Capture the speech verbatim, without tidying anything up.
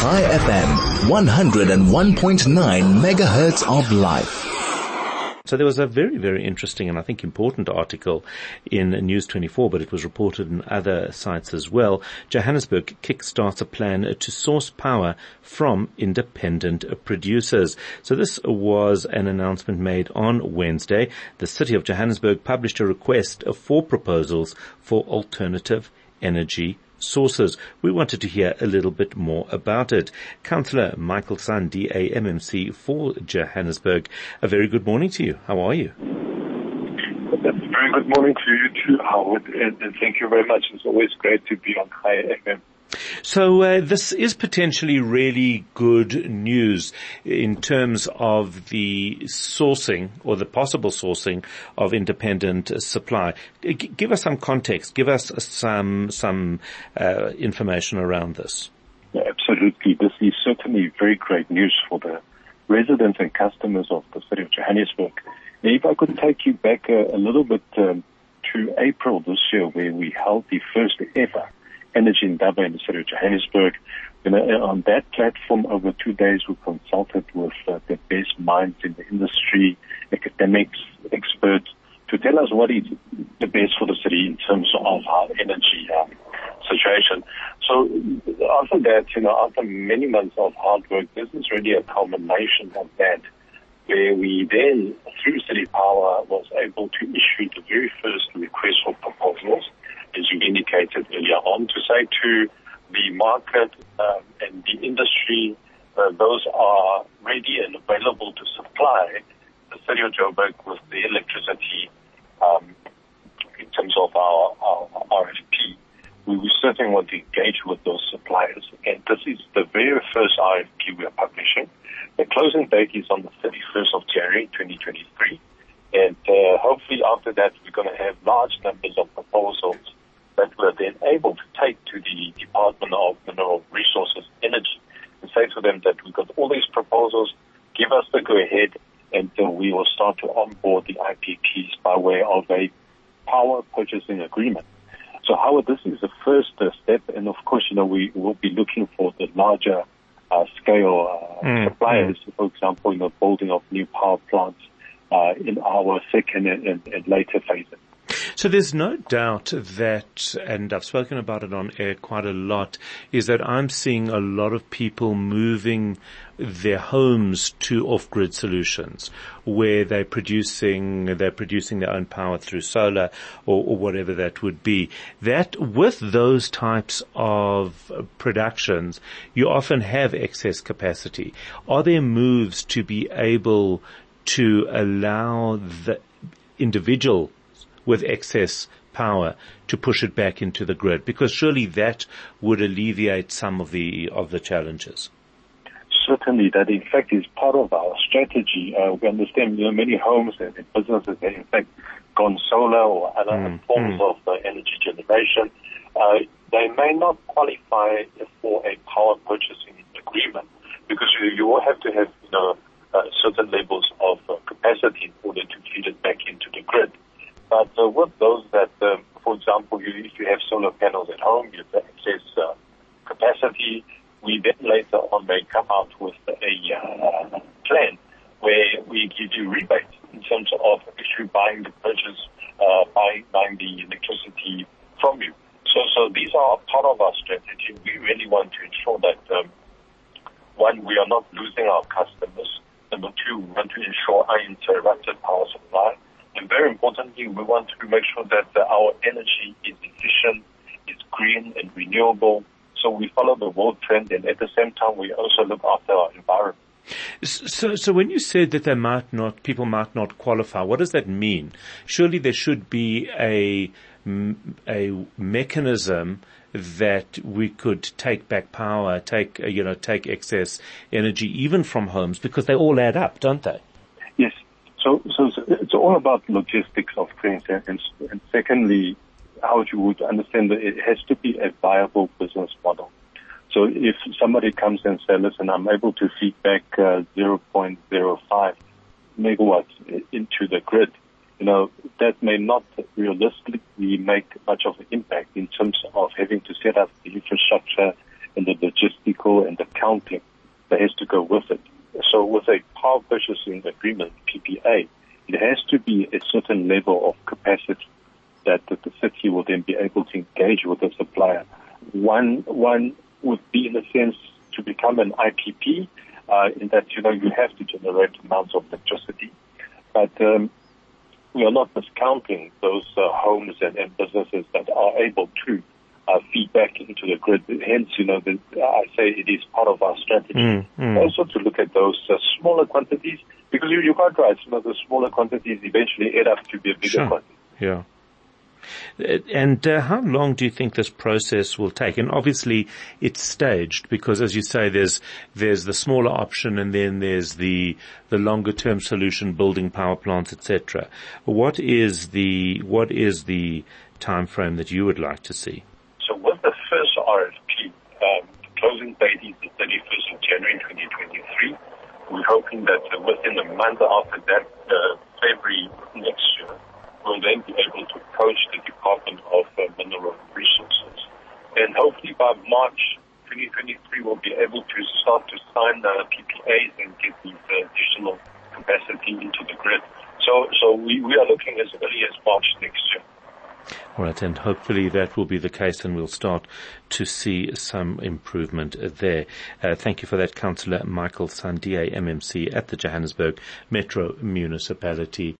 High F M, one oh one point nine megahertz of life. So there was a very, very interesting and I think important article in News twenty-four, but it was reported in other sites as well. Johannesburg kickstarts a plan to source power from independent producers. So this was an announcement made on Wednesday. The city of Johannesburg published a request for proposals for alternative energy sources. We wanted to hear a little bit more about it. Councillor Michael San, D A M M C for Johannesburg, a very good morning to you. How are you? Very good morning to you too, Howard, and, and thank you very much. It's always great to be on High F M. So uh, this is potentially really good news in terms of the sourcing or the possible sourcing of independent uh, supply. G- give us some context. Give us some some uh, information around this. Yeah, absolutely. This is certainly very great news for the residents and customers of the city of Johannesburg. Now, if I could take you back a, a little bit um, to April this year, where we held the first ever Energy Indaba in the city of Johannesburg. You know, on that platform, over two days, we consulted with uh, the best minds in the industry, academics, experts, to tell us what is the best for the city in terms of our energy um, situation. So after that, you know, after many months of hard work, this is really a culmination of that, where we then, through City Power, was able to issue the very first request for proposals, as you indicated earlier on, to say to the market um, and the industry, uh, those are ready and available to supply the city of Joburg with the electricity um, in terms of our, our, our R F P. We, we certainly want to engage with those suppliers, and this is the very first R F P we are publishing. The closing date is on the thirty-first of January twenty twenty-three, and uh, hopefully after that we're going to have large numbers of proposals that we're then able to take to the Department of Mineral Resources Energy and say to them that we've got all these proposals, give us the go-ahead, and uh, we will start to onboard the I P Ps by way of a power purchasing agreement. So, Howard, this is the first uh, step, and of course, you know, we will be looking for the larger uh, scale uh, mm. suppliers, for example, you know, building of new power plants uh, in our second and, and, and later phases. So there's no doubt that, and I've spoken about it on air quite a lot, is that I'm seeing a lot of people moving their homes to off-grid solutions where they're producing, they're producing their own power through solar or, or whatever that would be. That with those types of productions, you often have excess capacity. Are there moves to be able to allow the individual with excess power to push it back into the grid? Because surely that would alleviate some of the of the challenges. Certainly, that in fact is part of our strategy. Uh, we understand, you know, many homes and businesses have in fact gone solar or other mm, forms mm. of uh, energy generation. Uh, they may not qualify for a power purchasing agreement because you, you will have to have, you know, uh, certain levels of uh, capacity in order to feed it back into the grid. But uh, with those that, um, for example, you, if you have solar panels at home, you have excess uh, capacity, we then later on may come out with a uh, plan where we give you rebates in terms of actually buying the purchase, uh, buying, buying the electricity from you. So, so these are part of our strategy. We really want to ensure that, um, one, we are not losing our customers. Number two, we want to ensure uninterrupted power supply. And very importantly, we want to make sure that uh, our energy is efficient, is green and renewable. So we follow the world trend, and at the same time, we also look after our environment. So, so when you said that they might not, people might not qualify, what does that mean? Surely there should be a a mechanism that we could take back power, take you know, take excess energy even from homes, because they all add up, don't they? Yes. So, so it's all about logistics of things, and, and secondly, how you would understand that it has to be a viable business model. So if somebody comes and says, listen, I'm able to feed back uh, zero point zero five megawatts into the grid, you know, that may not realistically make much of an impact in terms of having to set up the infrastructure and the logistical and and accounting that has to go with it. So with a power purchasing agreement, P P A, it has to be a certain level of capacity that the, the city will then be able to engage with the supplier. One, one would be in a sense to become an I P P, uh, in that, you know, you have to generate amounts of electricity. But, um, we are not discounting those uh, homes and, and businesses that are able to uh, feed back into the grid. Hence, you know, the, I say it is part of our strategy. Mm, mm. Also to look at those uh, smaller quantities, because you, you're quite right, you know, the smaller quantities eventually add up to be a bigger Sure. quantity. Yeah. And uh, how long do you think this process will take? And obviously it's staged because, as you say, there's there's the smaller option and then there's the the longer term solution, building power plants, et cetera. What is the what is the time frame that you would like to see? So with the first R F P, um, the closing date is the thirty-first of January twenty twenty-three. We're hoping that uh, within a month after that, uh, February next year, we'll then be able to approach the Department of uh, Mineral Resources. And hopefully by March twenty twenty-three, we'll be able to start to sign uh, P P As and get these uh, additional capacity into the grid. So, so we, we are looking as early as March next year. All right, and hopefully that will be the case and we'll start to see some improvement there. Uh, thank you for that, Councillor Michael Sandia, M M C at the Johannesburg Metro Municipality.